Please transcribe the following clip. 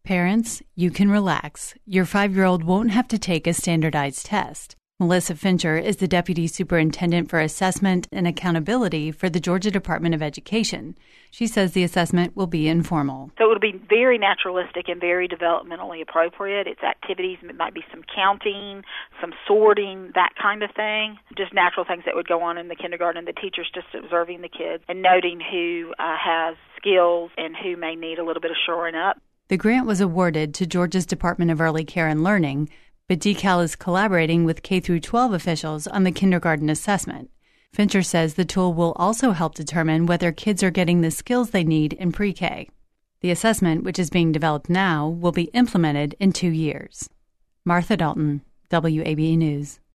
Parents, you can relax. Your 5-year-old won't have to take a standardized test. Melissa Fincher is the Deputy Superintendent for Assessment and Accountability for the Georgia Department of Education. She says the assessment will be informal. So it'll be very naturalistic and very developmentally appropriate. It's activities, it might be some counting, some sorting, that kind of thing. Just natural things that would go on in the kindergarten, and the teachers just observing the kids and noting who has skills and who may need a little bit of shoring up. The grant was awarded to Georgia's Department of Early Care and Learning, but DeCal is collaborating with K-12 officials on the kindergarten assessment. Fincher says the tool will also help determine whether kids are getting the skills they need in pre-K. The assessment, which is being developed now, will be implemented in 2 years. Martha Dalton, WABE News.